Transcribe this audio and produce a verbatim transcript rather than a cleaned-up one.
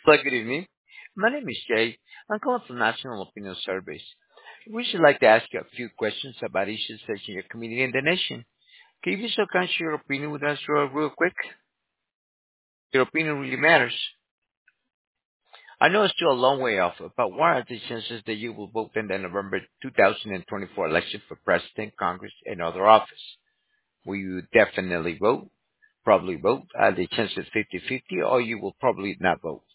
Hello, good evening. My name is Jay. I'm calling from National Opinion Surveys. We should like to ask you a few questions about issues facing your community and the nation. Can you be so kind to share your opinion with us real, real quick? Your opinion really matters. I know it's still a long way off, but what are the chances that you will vote in the November two thousand twenty-four election for President, Congress, and other office? Will you definitely vote? Probably vote? Are the chances fifty-fifty, or you will probably not vote?